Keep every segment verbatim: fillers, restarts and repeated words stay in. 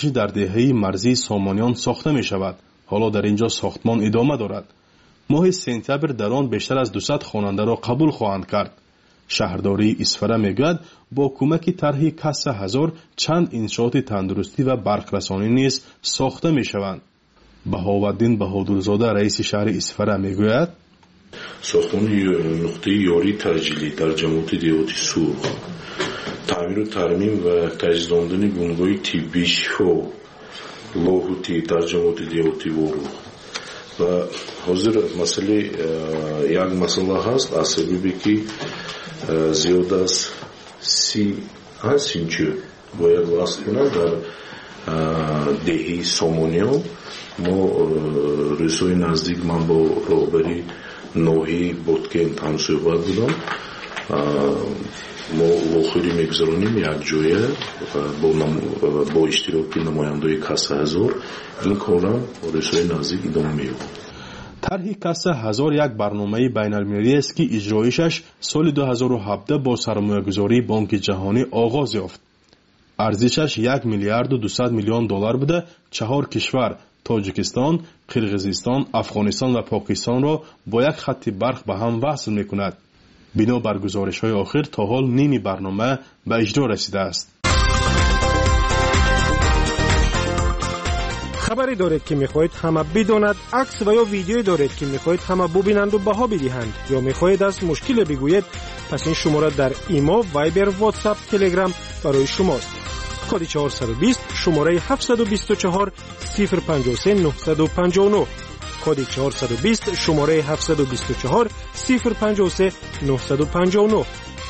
ورزشی در دهه مرزی سامانیان ساخته می شود. حالا در اینجا ساختمان ادامه دارد. ماه سپتامبر در آن بیشتر از دویست خواننده را قبول خواهند کرد. شهرداری اسفره میگوید با کمک طرح کاسه هزار چند انشاءات تندرستی و برقرسانی نیز ساخته می شوند. بهاءالدین بهادرزاده رئیس شهر اسفره میگوید ساختمان نقطه یاری تجلیلی در جمعیت دیهاتی سرخ، تعمیر و ترمیم و تجهیزاندن بنگاه طبی شفا لاهوتی در جمعیت دیهاتی ورو و حاضر مسئله یک مسئله هست از سببی که زیاد از سی هستینچه باید وصل کنند در دهی سامانیان. ما رسوی نزدیک من با رهبری نوحی بودکن هم صحبت بودم. ما واخیری میگذارونیم یک جایه با, نم... با اشتراک نمایندای کاسه هزار این کارم رسوی نزدیک ادامه می‌یابد. طرح کاسه هزار یک برنامه بین المللی است که اجرایشش سال دو هزار و هفده با سرمایه‌گذاری بانک جهانی آغاز یافت. ارزشش یک میلیارد و دویست میلیون دلار بوده. چهار کشور تاجیکستان، قرقیزستان، افغانستان و پاکستان را با یک خط برق به هم وصل می‌کند. بنا بر گزارش‌های آخر تا حال نیمی برنامه به اجرا رسیده است. خبری دارید که می‌خواهید همه بداند، عکس و یا ویدیویی دارید که می‌خواهید همه ببینند و بها بدهند یا می‌خواهید از مشکل بگویید، پس این شماره در ایمو، وایبر، واتساپ، تلگرام برای شماست. کد چهارصد و بیست شماره هفتصد و بیست و چهار صفر پنجاه و سه نهصد و پنجاه و نه. کد چهارصد و بیست شماره هفتصد و بیست و چهار صفر پنجاه و سه نهصد و پنجاه و نه.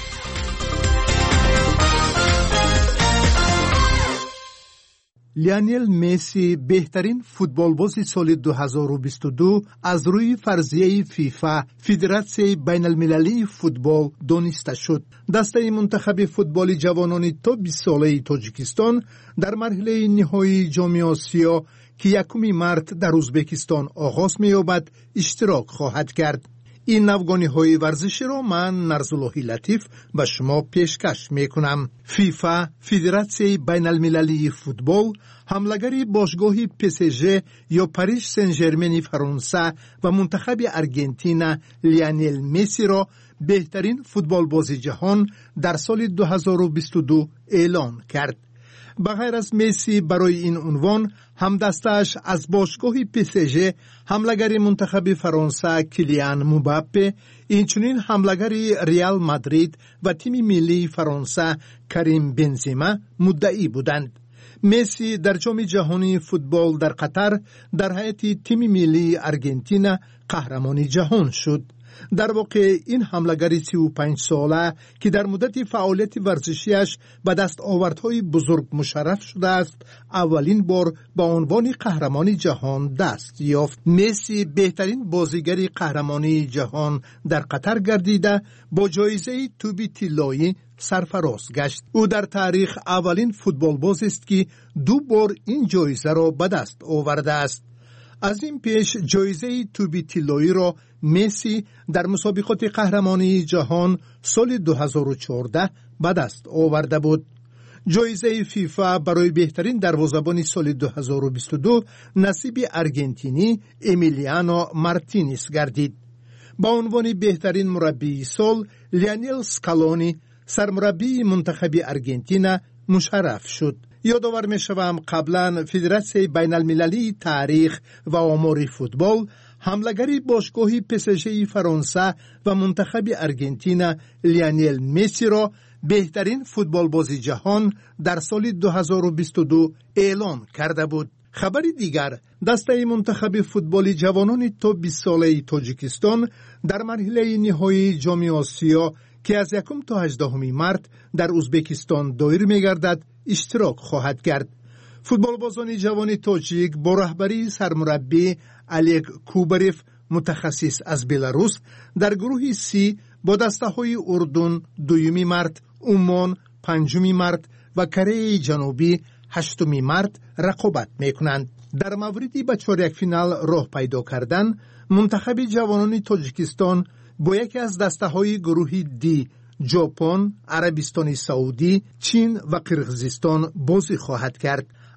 لیونل مسی بهترین فوتبالباز سال دو هزار و بیست و دو از روی فرضیه فیفا فدراسیون بین المللی فوتبال دانسته شد. دسته منتخب فوتبال جوانان تا بیست ساله تاجیکستان در مرحله نهایی جام آسیا که یکم مارس در ازبکستان آغاز می‌یابد اشتراک خواهد کرد. این نوگانی‌های ورزشی را من نرزاللهی لطیف به شما پیشکش می‌کنم. فیفا فدراسیون بین المللی فوتبال حملگری باشگاه پی اس جی یا پاریس سن ژرمن فرانسه و منتخب آرژانتین لیونل مسی را بهترین فوتبالباز جهان در سال دو هزار و بیست و دو اعلام کرد. بغیر از مسی برای این عنوان همدستش از باشگاه پی اس جی حملگر منتخب فرانسه کیلیان مباپه، اینچنین حملگر ریال مادرید و تیم ملی فرانسه کریم بنزما مدعی بودند. مسی در جام جهانی فوتبال در قطر در هیئت تیم ملی آرژانتین قهرمان جهان شد. در واقع این حملگر سی و پنج ساله که در مدت فعالیت ورزشیش به دستاوردهای بزرگ مشرف شده است، اولین بار با عنوان قهرمان جهان دست یافت. مسی بهترین بازیگر قهرمانی جهان در قطر گردیده با جایزه توپ طلایی سرفراز گشت. او در تاریخ اولین فوتبالباز است که دو بار این جایزه را به دست آورده است. از این پیش جایزه توپ طلایی را مسی در مسابقات قهرمانی جهان سال دو هزار و چهارده به دست آورده بود. جایزه فیفا برای بهترین دروازه‌بان سال دو هزار و بیست و دو نصیب آرژانتینی امیلیانو مارتینز گردید. با عنوان بهترین مربی سال لیونل اسکالونی سرمربی منتخب آرژانتین مشرف شد. یادآور می‌شوم قبلا فدراسیون بین المللی تاریخ و آمار فوتبال حملگری باشگاه پی اس جی فرانسه و منتخب آرژانتین لیونل مسی را بهترین فوتبالباز جهان در سال دو هزار و بیست و دو اعلام کرده بود. خبری دیگر، دسته منتخب فوتبال جوانان تا بیست ساله تاجیکستان در مرحله نهایی جام آسیا که از یکم تا هجدهم مارس در ازبکستان دایر می‌گردد اشتراک خواهد کرد. فوتبالبازان جوان تاجیک با رهبری سرمربی الگ کوبریف متخصص از بلاروس در گروه سی با دسته‌های اردن دومی مارس، عمان پنجمی مارس و کره جنوبی هشتمی مارس رقابت می‌کنند. در موردی به چهارک فینال راه پیدا کردن، منتخب جوانان تاجیکستان با یکی از دسته‌های گروه دی ژاپن، عربستان سعودی، چین و قرقیزستان بازی خواهد کرد.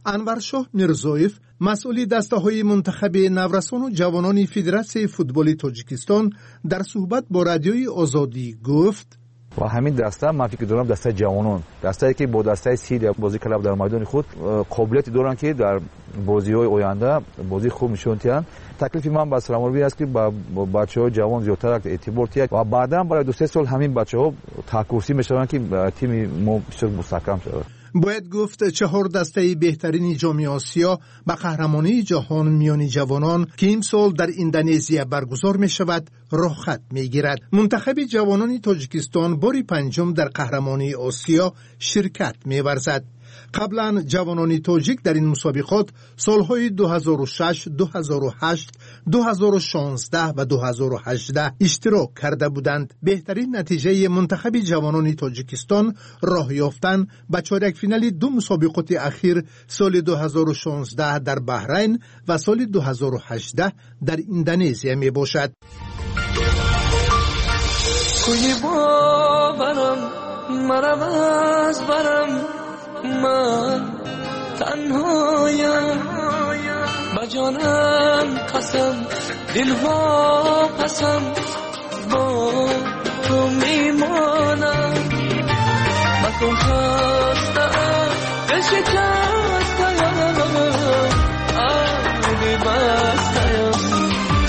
انورشاه میرزویف مسئول دسته‌های منتخب نورسان و جوانان فدراسیون فوتبال تاجیکستان در صحبت با رادیوی آزادی گفت و همین دسته من فکر دارم دسته جوانان دسته‌ای که با دسته سید بازی کلاب در میدان خود قابلیت دارن که در بازی‌های آینده بازی خوب نشون دهند. تکلیف من با سرمربی است که با بچه‌های جوان زیادتر اعتبار تیک و بعداً برای دو سه سال همین بچه‌ها تاکورسی میشن که تیم ما بیشتر مستحکم شود. باید گفت چهار دسته بهترین جام آسیا به قهرمانی جهان میان جوانان که این سال در اندونزیا برگزار می شود راه خط می گیرد. منتخب جوانان تاجیکستان باری پنجم در قهرمانی آسیا شرکت می ورزد. قبلا جوانان تاجیک در این مسابقات سالهای دو هزار و شش، دو هزار و هشت، دو هزار و شانزده و دو هزار و هجده اشتراک کرده بودند. بهترین نتیجه منتخب جوانان تاجیکستان راه یافتن به چهارک فینال دو مسابقات اخیر سال دو هزار و شانزده در بحرین و سال دو هزار و هجده در اندونزیا می باشد. کوی باورم مرم از برم من تنهایم با جانم قسم دلها قسم با تو میمانم مکن خستم دل شکستم آبی بستم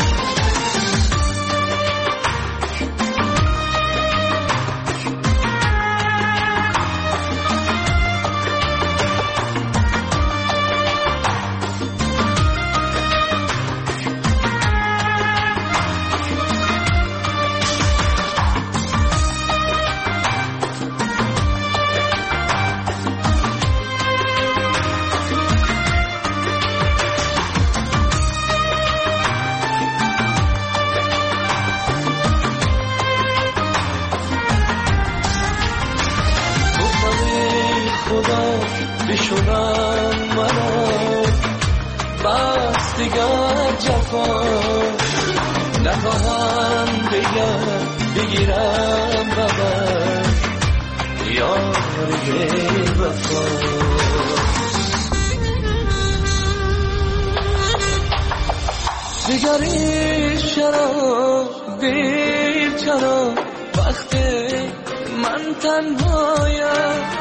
بشونم منو بس دیگر جفا نخواهم دیگر بگیرم ببر یاری وفا دیگری چرا دیر چرا وقتی من تنهایم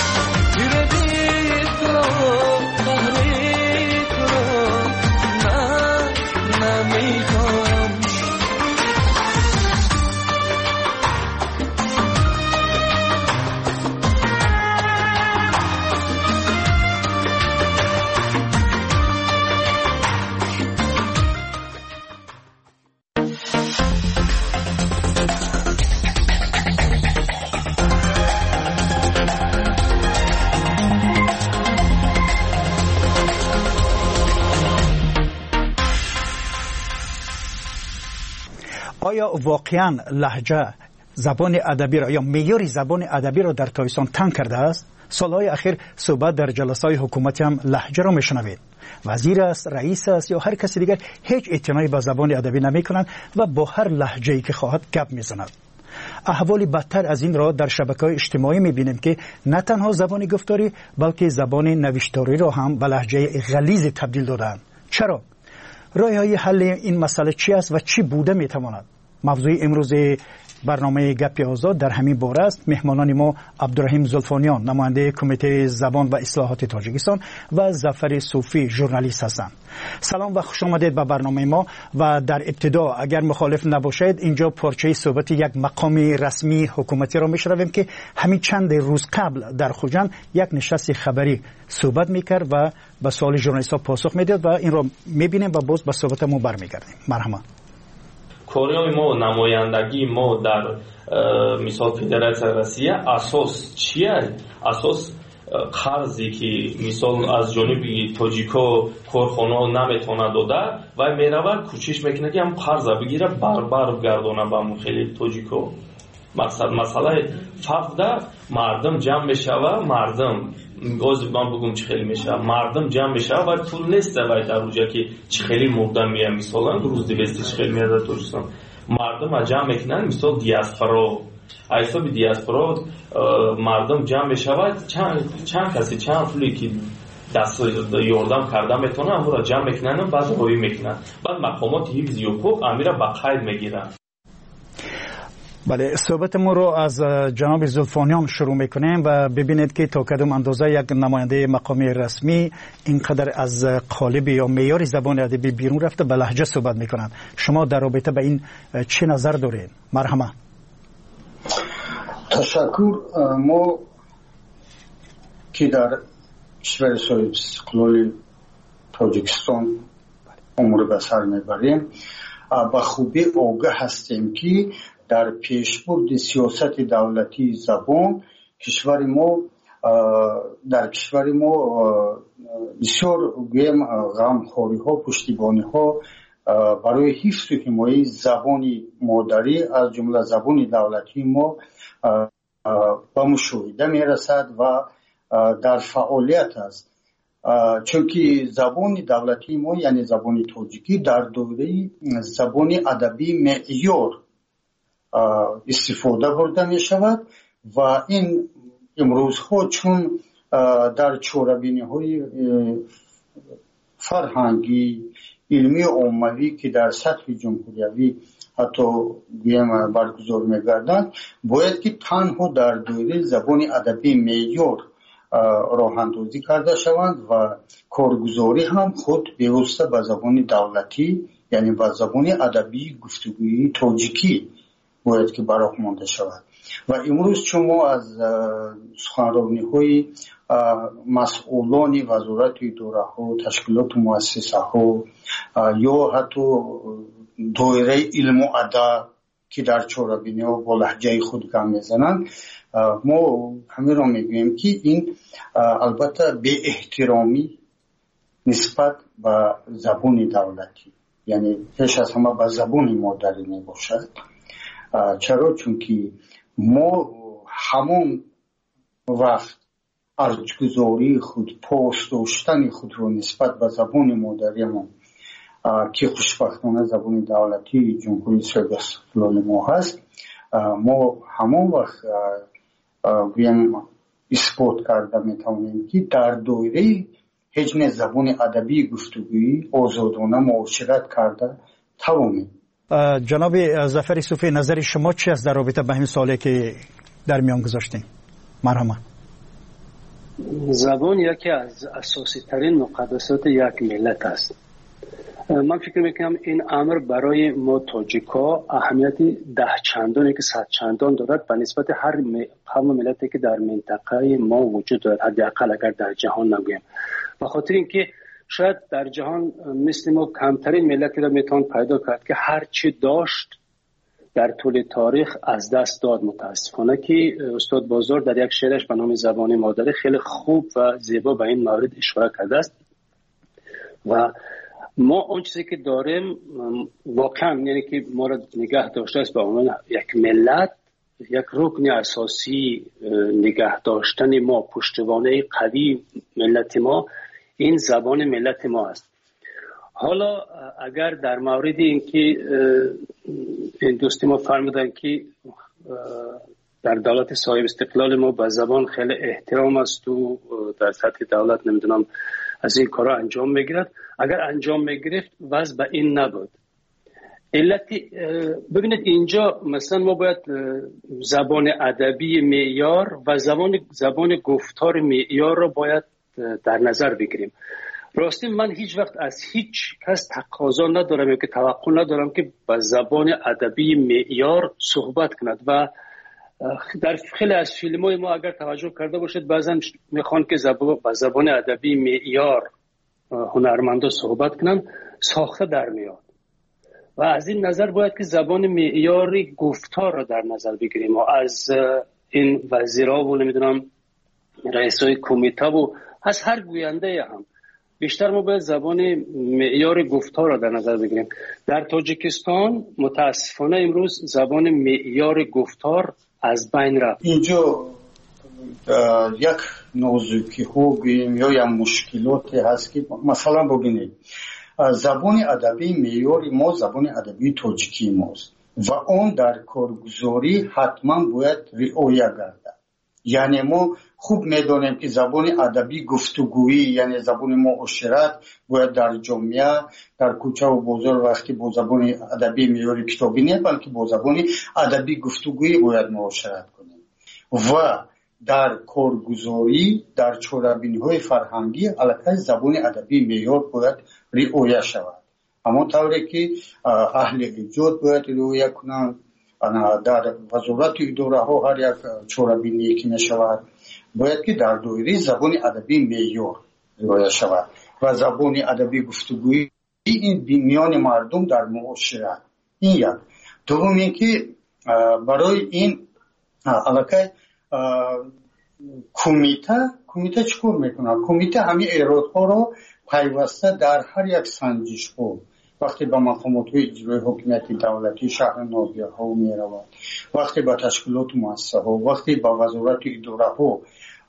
آیا واقعا لهجه زبان ادبی را یا معیار زبان ادبی را در تاجیکستان تنگ کرده است؟ سالهای اخیر صحبت در جلسه‌های حکومتی هم لهجه را میشنوید. وزیر است، رئیس است یا هر کسی دیگر هیچ اعتنایی به زبان ادبی نمیکنند و با هر لهجه‌ای که خواهد گپ میزنند. احوالی بدتر از این را در شبکه‌های اجتماعی می‌بینیم که نه تنها زبان گفتاری بلکه زبان نوشتاری را هم به لهجه غلیظ تبدیل دادند. چرا؟ راه‌های حل این مسئله چی است و چی بوده می‌تواند؟ موضوع امروز برنامه گپ آزاد در همین باره است. مهمانان ما عبدالرحیم زلفانیان نماینده کمیته زبان و اصلاحات تاجیکستان و ظفر صوفی ژورنالیست هستند. سلام و خوش آمدید به برنامه ما. و در ابتدا اگر مخالف نباشید اینجا پارچه صحبت یک مقام رسمی حکومتی را میشنویم که همین چند روز قبل در خوجند یک نشست خبری صحبت میکرد و به سوال ژورنالیست‌ها پاسخ میداد و این را میبینیم و باز به صحبتمون برمیگردیم. مرحبا. کاری ما نمایندگی ما در مثال فدراسیون روسیه اساس چیه؟ اساس قرضی که مثال از جانب تاجیکا کارخانه نمیتونه داده و میرود کوشش میکنه که هم قرض بگیره بربر گردونه به خیلی تاجیکا. مقصد مسئله فقط مردم جمع میشه و مردم گاز من بگم چه خیلی میشه مردم جمع میشه و پول نیست و در اونجا که چه خیلی مردم میه مثلا روز دویست چه خیلی میاد تاجیکستان مردم جمع میکنن مثال دیاسپورا ایسا به دیاسپورا مردم جمع میشه و چند چند کسی چند پولی که دست یاردم کرده میتونه امو را جمع میکنن بعد روی میکنن بعد مقامات حفظ حقوق امیر را به قید میگیرن. بله، صحبتمون رو از جناب زلفانیان شروع میکنیم و ببینید که تا کدام اندازه یک نماینده مقامی رسمی اینقدر از قالب یا معیار زبان ادبی بیرون رفته به لهجه صحبت میکنند. شما در رابطه به این چه نظر دارید؟ مرحبا. تشکر. ما که در کشور صاحب استقلال تاجیکستان امور به سر میبریم به خوبی آگاه هستیم که در پیشبرد سیاست دولتی زبان کشور ما در کشور ما بسیار گویم غمخواری ها پشتیبانی ها برای حفظ و حمایت زبان مادری از جمله زبان دولتی ما به مشاهده میرسد و در فعالیت است، چون که زبان دولتی ما یعنی زبان تاجیکی در دوره زبان ادبی معیار استفاده برده می شود و این امروز ها چون در چاره‌بینی های فرهنگی علمی و عمومی که در سطح جمهوری حتی گویم برگزار می گردند باید که تنها در دوره زبان ادبی معیار راه اندازی کرده شوند و کارگزاری هم خود پیوسته به زبان دولتی یعنی به زبان ادبی گفتگویی تاجیکی باید که براه مانده شود. و امروز چون ما از سخنرانی های مسئولان وزارت اداره ها، تشکیلات مؤسسه ها یا حتی دایره علم و ادب که در چاره‌بینی ها با لهجه خود گام میزنند، ما همین را میگوییم که این البته به احترامی نسبت به زبان دولتی یعنی پیش از همه به زبان مادری می باشد. چرا؟ چون که ما همون وقت ارزش‌گذاری خود، پاس داشتن خود رو نسبت به زبان مادریمون که خوشبختانه زبان دولتی جمهوری اسلامی استقلال ما هست، ما همون وقت گویم اثبات کرده میتونیم که در دایره حجم زبان ادبی گفتگویی آزادانه معاشرت کرده توانیم. جناب ظفر صوفی، نظر شما چی است در رابطه به همین سوالی که در میان گذاشتیم؟ مرحبا. زبان یکی از اساسی ترین مقدسات یک ملت است. من فکر میکنم این امر برای ما تاجیکا اهمیت ده چندانی که صد چندان دارد به نسبت هر قوم ملتی که در منطقه ما وجود دارد، حداقل اگر در جهان نگویم. به خاطر اینکه شاید در جهان مثل ما کمترین ملتی را میتوان پیدا کرد که هر چی داشت در طول تاریخ از دست داد. متاسفانه که استاد بازار در یک شعرش به نام زبان مادری خیلی خوب و زیبا به این مورد اشاره کرده است و ما اون چیزی که داریم واقعا یعنی که ما را نگه داشته است به عنوان یک ملت، یک رکن اساسی نگه داشتن ما، پشتوانه قوی ملت ما این زبان ملت ما است. حالا اگر در مورد اینکه این دوستی ما فرمودن که در دولت صاحب استقلال ما به زبان خیلی احترام است و در سطح دولت نمیدونم از این کارا انجام میگیرد، اگر انجام میگرفت وضع به این نبود. علتی ببینید اینجا مثلا ما باید زبان ادبی معیار و زبان زبان گفتار معیار رو باید در نظر بگیریم. راستی من هیچ وقت از هیچ کس تقاضا ندارم یا که توقع ندارم که با زبان ادبی معیار صحبت کند و در خیلی از فیلم‌های ما اگر توجه کرده باشید بعضن میخوان که زبان با زبان ادبی معیار هنرمندا صحبت کنن، ساخته در میاد و از این نظر باید که زبان معیاری گفتار را در نظر بگیریم و از این وزیرا و نمیدونم رئیسای کمیته و از هر گوینده هم بیشتر ما باید زبان معیار گفتار را در نظر بگیریم. در تاجیکستان متاسفانه امروز زبان معیار گفتار از بین رفت. اینجا یک نازکی ها بگیم یا یک مشکلاتی هست که مثلا ببینید زبان ادبی معیاری ما زبان ادبی تاجیکی ماست و اون در کارگزاری حتما باید رعایت گردد. یعنی ما خوب میدونیم که زبان ادبی گفتگویی یعنی زبان معاشرت باید در جامعه در کوچه و بازار وقتی با زبان ادبی میاری کتابی نه بلکه با زبان ادبی گفتگویی باید معاشرت کنیم و در کارگزاری در چاره‌بینی‌های فرهنگی علاقه زبان ادبی معیار باید رعایت شود. اما طوری که اهل ایجاد باید رعایت کنند در وزارت اداره ها هر یک چاره‌بینی که میشود باید که در دایره زبان ادبی معیار رعایت شود و زبان ادبی گفتگویی این میان مردم در معاشرت. این یک. دوم اینکه برای این علاقه کمیته کمیته چیکار میکنه؟ کمیته همین ایرادها رو پیوسته در هر یک سنجش ها وقتی به مقامات اجرایی حکومتی دولتی شهر ناحیه ها میرود، وقتی به تشکیلات مؤسسه ها، وقتی به وزارت اداره ها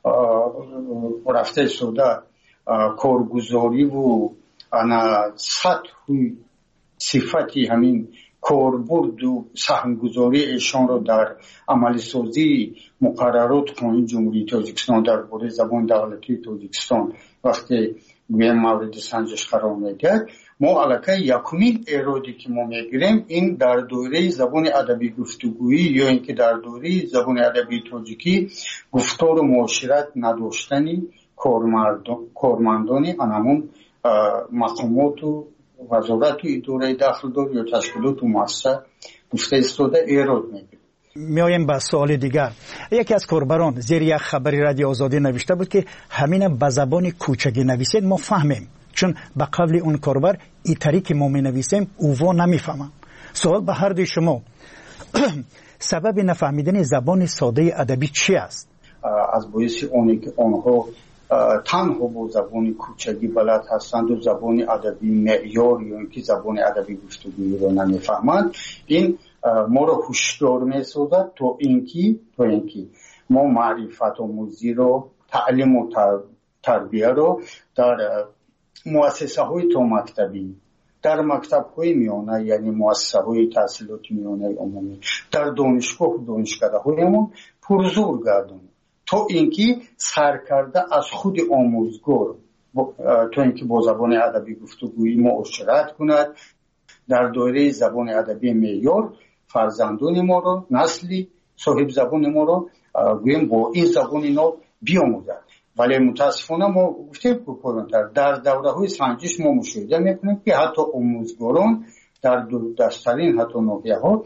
رفته شده کارگزاری و انا سطح صفتی همین کاربرد و سهمگذاری ایشان رو در عملی سازی مقررات قانون جمهوری تاجیکستان درباره زبان دولتی تاجیکستان وقتی گویم مورد سنجش قرار میگیرد، ما علاقه یکمین ایرادی که ما میگیریم این در دوره زبان ادبی گفتگویی یا اینکه در دوره زبان ادبی تاجیکی گفتار و معاشرت نداشتنی کارمندانی انمون مقامات و وزارت و اداره داخلدار یا تشکیلات و مؤسسه گفته استاده ایراد میگیریم. میایم به سوال دیگر. یکی از کاربران زیر یک خبری رادیو آزادی نوشته بود که همین به زبان کوچگی نویسید ما فهمیم، چون به قول اون کاربر این طریقی ما می نویسیم اووا نمیفهمم. سوال به هر دوی شما سبب نفهمیدن زبان ساده ادبی چی است؟ از باعث اونی که آنها تنها با زبان کوچگی بلد هستند و زبان ادبی معیار یا اینکه زبان ادبی گفتگویی رو نمیفهمند، این ما رو هوشیار میسازد تا اینکه تا اینکه ما معرفت آموزی رو تعلیم و تربیه رو در مؤسسه های تا مکتبی در مکتب های میانه یعنی مؤسسه های تحصیلات میانه عمومی در دانشگاه و دانشکده هایمون پرزور گردون تا اینکه سرکرده از خود آموزگار تا اینکه با زبان ادبی گفتگویی معاشرت کند در دایره زبان ادبی معیار فرزندان ما رو نسلی صاحب زبان ما رو گویم با این زبان اینا بیاموزد. ولی متاسفانه ما گفتیم که در دوره های سنجش ما مشاهده میکنیم که حتی آموزگاران در دستترین حتی ناحیه ها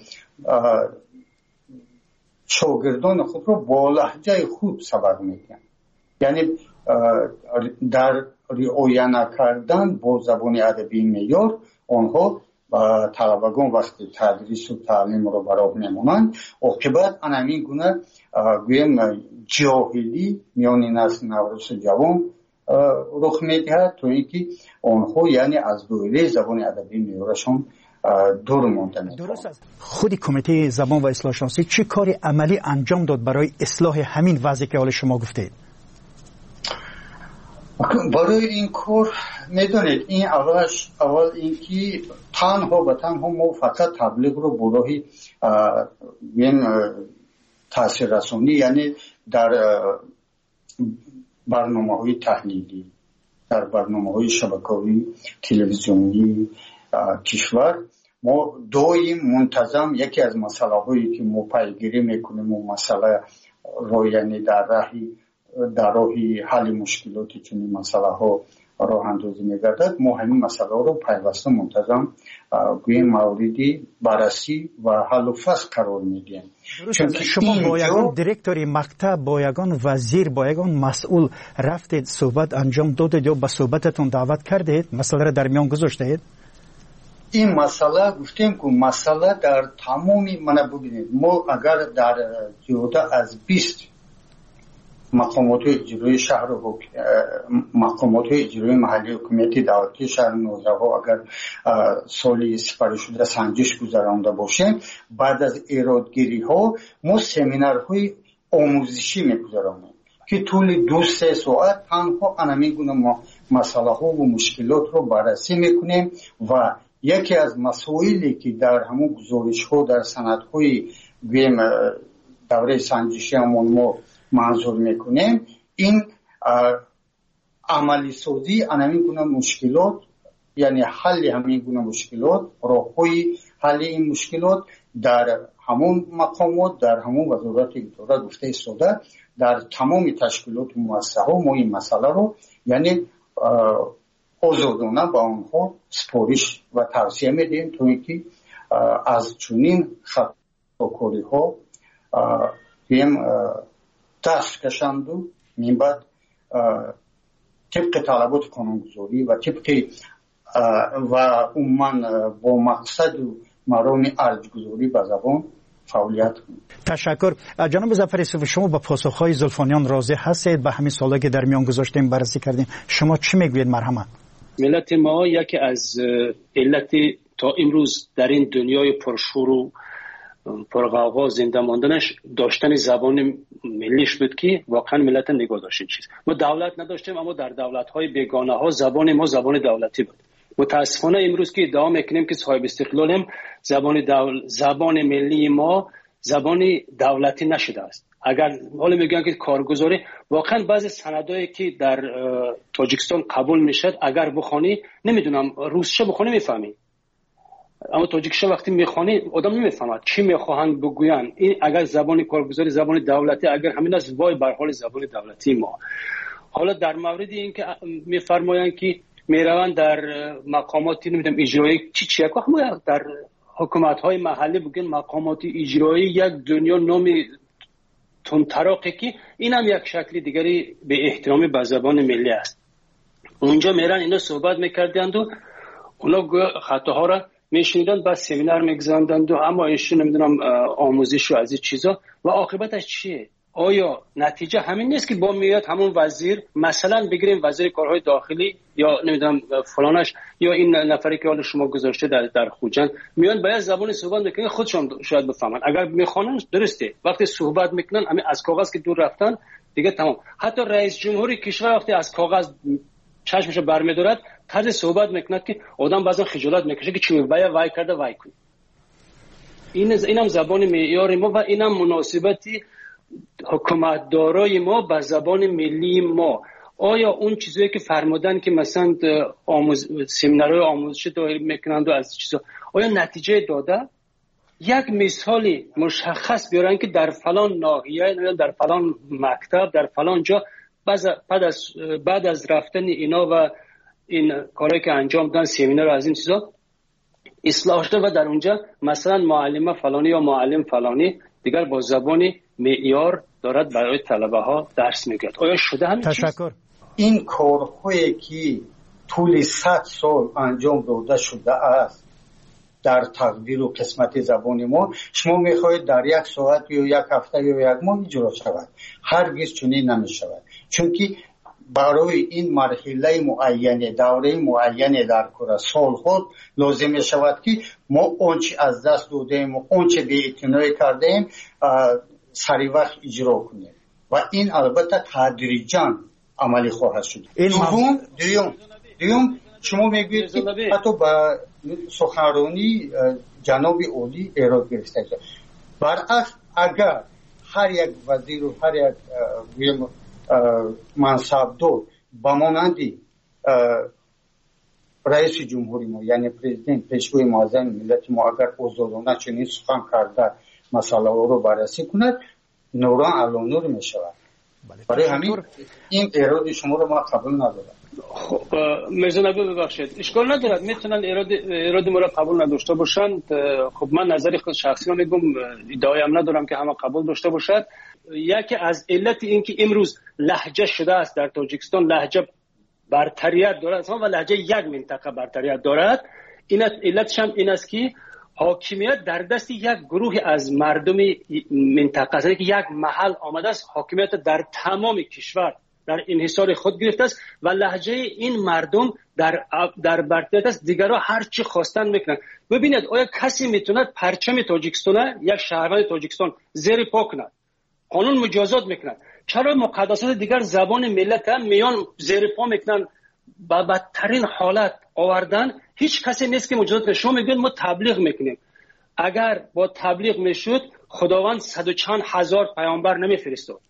شاگردان خود رو با لهجه خود سبق میکنن، یعنی در رعایت نکردن با زبان ادبی معیار آنها طلبگان وقتی تدریس و تعلیم رو برای نمونند عاقبت همین گونه گویم جاهلی میان نسل نوروس جوان رخ میدهد تا اینکه آنها یعنی از دایره زبان ادبی معیارشون دور مانده می‌شوند. درست است. خود کمیته زبان و اصلاح شناسی چه کاری عملی انجام داد برای اصلاح همین وضعی که حال شما گفتید؟ برای این کار میدونید این اولش اول اینکه تنها و تنها ما فقط تبلیغ رو برای این تاثیر رسانی یعنی در برنامه های تحلیلی در برنامه های شبکه‌ای تلویزیونی کشور ما دائم منتظم یکی از مسئله هایی که ما پیگیری میکنیم و مسئله رو یعنی در راهی در راهی حل مشکلاتی چنین مسئله ها راه اندازی میگردد ما همین مسئله رو پیوسته منتظم گویم موردی بررسی و حل و فصل قرار میدیم. شما با یگان دیرکتوری مکتب با یگان وزیر با یگان مسئول رفتید صحبت انجام دادید یا به صحبتتون دعوت کردید مسئله را در میان گذاشتید؟ این مسئله گفتیم که مسئله در تمامی من ببینید ما اگر در زیاده از بیست مقامات اجرایی شهر و مقامات اجرایی محلی حکومتی دولتی شهر نوزده ها اگر سالی سپری شده سنجش گذرانده باشه بعد از ایرادگیری ها ما سمینارهای آموزشی میگذرانیم که طول دو سه ساعت تنها همین گونه مسئله ها و مشکلات رو بررسی میکنیم و یکی از مسائلی که در همون گزارش ها در سندهای دوره سنجشی همون ما منظور میکنیم این عملی سازی همین گونه مشکلات، یعنی حل همین گونه مشکلات، راههای حل این مشکلات در همون مقامات، در همون وزارت اداره گفته ایستاده، در تمام تشکیلات و مؤسسه ها ما این مسئله رو یعنی آزادانه با آنها سپارش و توصیه میدیم تا اینکه از چنین خطاکاری ها بیم دست کشند و من بعد طبق طلبات قانونگذاری و طبق و عموما با مقصد و مرام ارزگذاری به زبان فعالیت کنید. تشکر. جناب ظفر یوسف، شما با پاسخهای زلفانیان راضی هستید؟ به همین سالی که در میان گذاشتیم بررسی کردیم، شما چی میگوید؟ مرحمت. ملت ما یکی از علت تا امروز در این دنیای پرشور و پرغوغا زنده ماندنش داشتن زبان ملیش بود که واقعا ملت نگاه داشت. این چیز ما دولت نداشتیم، اما در دولت‌های بیگانه ها زبان ما زبان دولتی بود. متاسفانه امروز که ادعا میکنیم که صاحب استقلالیم، زبان دول... زبان ملی ما زبان دولتی نشده است. اگر حالا میگن که کارگزاری، واقعا بعضی سندایی که در تاجیکستان قبول میشد اگر بخونی، نمیدونم روسچه بخونی میفهمی، اما تاجیکشه وقتی میخوانی آدم نمیفهمد چی میخواهند بگوین. این اگر زبان کارگزاری زبان دولتی، اگر همین از وای بر حال زبان دولتی ما. حالا در مورد این که میفرمایند که میروند در مقامات نمیدونم اجرایی چی چی ما در حکومت های محلی بگن مقامات اجرایی یک دنیا نامی تندتراقی که این هم یک شکل دیگری به احترامی به زبان ملی است. اونجا میرن اینا صحبت میکردند و اونا خطاها را میشنیدند، بعد سمینار میگذاندند و اما ایشون نمیدونم آموزش و از این چیزا. و عاقبتش چیه؟ آیا نتیجه همین نیست که با میاد همون وزیر، مثلا بگیریم وزیر کارهای داخلی یا نمیدونم فلانش یا این نفری که حالا شما گذاشته در در خوجند، میان باید زبان صحبت میکنن، خودشون شاید بفهمن. اگر میخوانن درسته، وقتی صحبت میکنن همین از کاغذ که دور رفتن دیگه تمام. حتی رئیس جمهوری کشور وقتی از کاغذ چشمش برمی‌دارد، طرز صحبت میکند که آدم بعضا خجالت میکشه که چی وای وای کرده وای کنه. این اینم زبان معیار ما و اینم مناسبتی حکومت دارای ما به زبان ملی ما. آیا اون چیزایی که فرمودن که مثلا آموز سمینارهای آموزشی دایر میکنند و از چیزا، آیا نتیجه داده؟ یک مثالی مشخص بیارن که در فلان ناحیه، در فلان مکتب، در فلان جا بعد از بعد از رفتن اینا و این کاری که انجام دادن سمینار از این چیزا اصلاح شده و در اونجا مثلا معلم فلانی یا معلم فلانی دیگر با زبان معیار دارد برای طلبه ها درس میگیرد. آیا شده همین چیز؟ تشکر. این کارهایی که طول صد سال انجام داده شده است در تقدیر و قسمت زبان ما، شما میخواهید در یک ساعت یا یک هفته یا یک ماه اجرا شود؟ هرگز چنین نمیشود، چون که برای این مرحله معینه، دوره معینه در کره سال خود لازم می شود که ما آنچه از دست دادیم و آنچه به اعتنای کردیم سری وقت اجرا کنیم و این البته تدریجاً عملی خواهد شد. دوم دیوم دیوم شما میگوید که حتی با سخنرانی جناب عالی ایراد گرفته شد. برعکس اگر هر یک وزیر و هر یک منصبدار با مانندی رئیس جمهوری ما یعنی پرزیدنت پیشگوی معظم ملت ما اگر آزادانه چنین سخن کرده مسئله رو بررسی کند، نوران علی نور می شود. برای همین این ایراد شما رو ما قبول ندارم. خب مرزا نبی ببخشید، اشکال ندارد، میتونن ایراد ایراد ما را قبول نداشته باشند. خب من نظری خود شخصی رو میگم، ادعایی هم ندارم که همه قبول داشته باشد. یکی از علت این که امروز لهجه شده است در تاجیکستان، لهجه برتریت دارد و لهجه یک منطقه برتریت دارد، این علتش هم این است که حاکمیت در دست یک گروه از مردم منطقه است، که یک محل آمده است حاکمیت در تمام کشور در انحصار خود گرفته است و لهجه این مردم در در برتریت است. دیگرها هر چی خواستن میکنن. ببینید آیا کسی میتونه پرچم تاجیکستان، یک شهروند تاجیکستان زیر پا کند؟ قانون مجازات میکنن. چرا مقدسات دیگر زبان ملت هم میان زیر پا میکنن؟ با بدترین حالت آوردن. هیچ کسی نیست که مجازات کنه. شما میگن ما تبلیغ میکنیم. اگر با تبلیغ میشد خداوند صد و چند هزار پیامبر نمیفرستاد.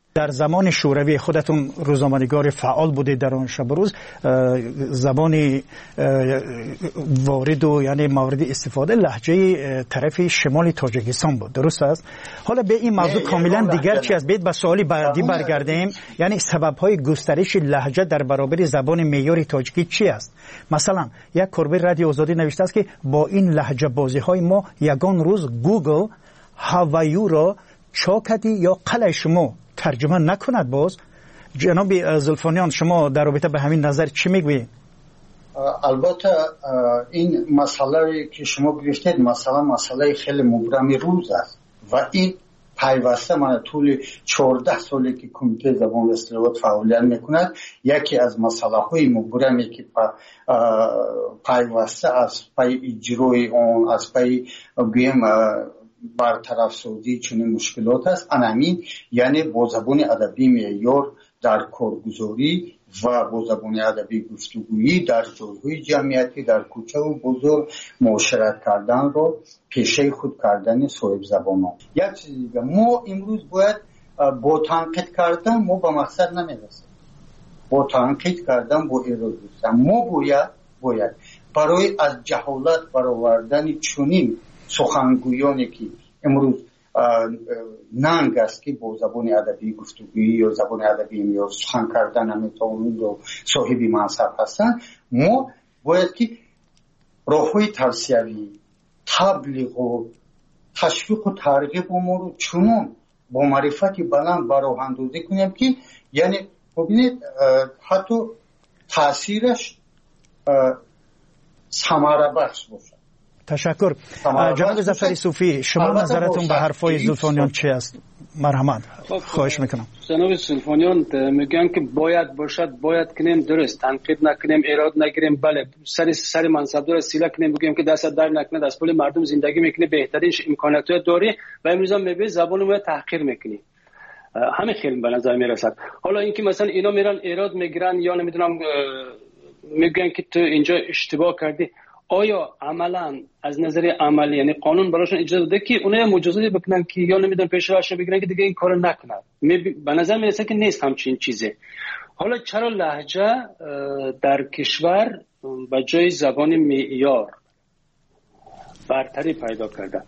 در زمان شوروی خودتون روزنامه‌نگار فعال بودید، در اون شب روز زبان وارد و یعنی مورد استفاده لهجه طرف شمال تاجیکستان بود، درست است؟ حالا به این موضوع کاملا دیگر چی است؟ بیت به سوالی بعدی برگردیم، یعنی سبب‌های گسترش لهجه در برابر زبان معیاری تاجیکی چی است؟ مثلا یک کوربه رادیو آزادی نوشته است که با این لهجه بازی‌های ما یگان روز گوگل هوایو را چاکدی یا قلعه شما ترجمه نکند. باز جناب زلفانیان شما در رابطه به همین نظر چی میگویید؟ البته این مسئله که شما گفتید مسئله مسئله خیلی مبرم روز است و این پیوسته من طول چهارده سالی که کمیته زبان و اصطلاحات فعالیت میکند یکی از مسئله های مبرمی که پیوسته از پی اجرای اون از پی گویم برطرف سازی چنین مشکلات است. انامین یعنی با زبان ادبی معیار در کارگزاری و با زبان ادبی گفتگویی در جایهای جمعیتی در کوچه و بزرگ معاشرت کردن رو پیشه خود کردن صاحب زبانان. یک چیز دیگه، ما امروز باید با تنقید کردن ما به مقصد نمیرسیم. با تنقید کردن با ایراد رسیدن ما باید باید برای از جهالت برآوردن چنین سخنگویانی که امروز ننگ است که با زبان ادبی گفتگویی یا زبان ادبی یا سخن کردن نمیتوانند و صاحبی منصب هستند، ما باید که راههای توصیوی تبلیغ و تشویق و ترغیب ما رو چنون با معرفت بلند براندازی کنیم که یعنی ببینید حتی تاثیرش ثمره بخش باشه. تشکر. جناب ظفری صوفی شما نظرتون به حرفای زلفانیان چی است؟ مرحمت خواهش میکنم. جناب زلفانیان میگن که باید باشد، باید کنیم، درست، تنقید نکنیم، ایراد نگیریم، بله سر سر منصبدار سیلا کنیم، بگیم که دست در نکنه، دست پول مردم زندگی میکنه، بهترین امکانات داره و امروز هم میبینید زبان ما تحقیر میکنی. همین خیلی به نظر میرسد. حالا اینکه مثلا اینا میرن ایراد میگیرن یا نمیدونم میگن که تو اینجا اشتباه کردی، آیا عملا از نظر عملی یعنی قانون براشون اجازه داده که اونها مجازاتی بکنن که یا نمیدونن پیش روش بگیرن که دیگه این کارو نکنن؟ به نظر میرسه که نیست همچین چیزی. حالا چرا لهجه در کشور به جای زبان معیار برتری پیدا کرده؟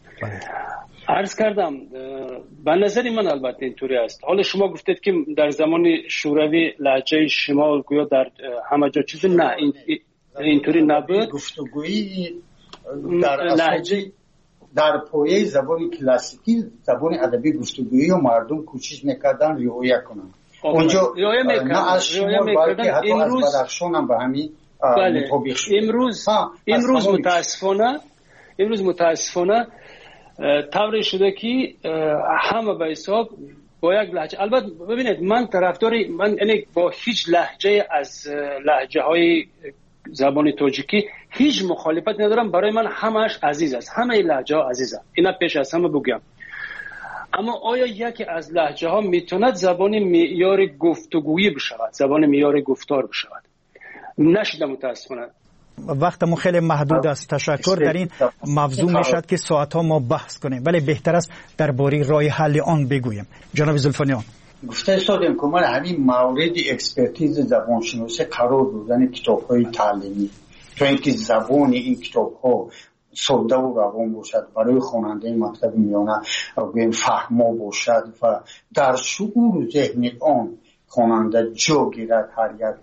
عرض کردم به نظر من البته اینطوری است. حالا شما گفتید که در زمان شوروی لهجه شمال گویا در همه جا چیزی نه این اینطوری نبود. گفتگویی در لهجه در پایه زبان کلاسیکی زبان ادبی گفتگویی و مردم کوشش میکردن رعایت کنن. اونجا نه از شمال بلکه حتی از بدخشان هم به همین مطابق شد. امروز امروز متاسفانه امروز متاسفانه طوری شده که همه به حساب با یک لهجه. البته ببینید من طرفداری من یعنی با هیچ لهجه از لهجه های زبان تاجیکی هیچ مخالفت ندارم. برای من همش عزیز است، همه لهجه ها عزیزه، اینا پیش از همه بگم. اما آیا یکی از لهجه ها میتوند زبان معیار گفتگویی بشود، زبان معیار گفتار بشود؟ نشده متاسفانه. وقتمون خیلی محدود است. تشکر. در این موضوع میشد که ساعت ها ما بحث کنیم، ولی بهتر است درباره راه حل آن بگوییم. جناب زلفانیان گفته استادم که من همین مورد اکسپرتیز زبانشناسی قرار دادن کتاب‌های تعلیمی تو اینکه زبان این کتاب‌ها ساده و روان باشد، برای خواننده مطلب میانه و فهما باشد و در شعور ذهن آن خواننده جا گیرد هر یک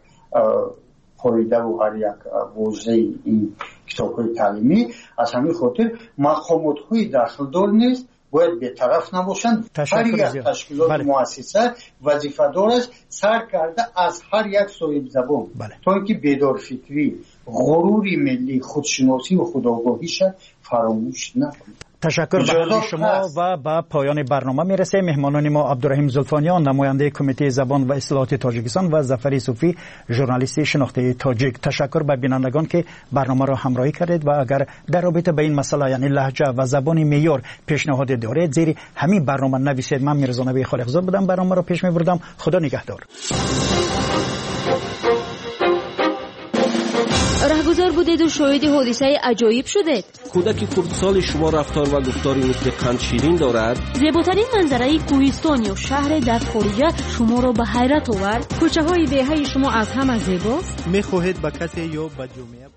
پایده و هر یک واژه این کتاب‌های تعلیمی. از همین خاطر مقامات‌های داخلدار نیست باید به طرف نباشند. هر یک تشکیلات بله. مؤسسه وظیفه‌دارش سر کرده از هر یک صاحب زبان بله. تا اینکه بیدار فکری، غرور ملی، خودشناسی و خودآگاهیش فراموش نکنه. تشکر به شما و به پایان برنامه میرسه. مهمانان ما عبدالرحیم زلفانیان نماینده کمیته زبان و اصطلاحات تاجیکستان و ظفری صوفی ژورنالیست شناخته تاجیک. تشکر به بینندگان که برنامه را همراهی کردید و اگر در رابطه با این مسئله یعنی لهجه و زبان معیار پیشنهاد دارید زیر همین برنامه نویسید. من میرزا نبی خالقزاد بودم، برنامه را پیش میبردم. خدا نگهدار. رهگذار بودید و شاهد حادثه عجایب شدید. کودک خردسال شما رفتار و گفتاری مثل قند شیرین دارد. زیباترین منظره کوهستان یا شهر در خارج شما را به حیرت آورد. کوچه های دهه شما از همه زیباست. میخواهید به کسی یا به جامعه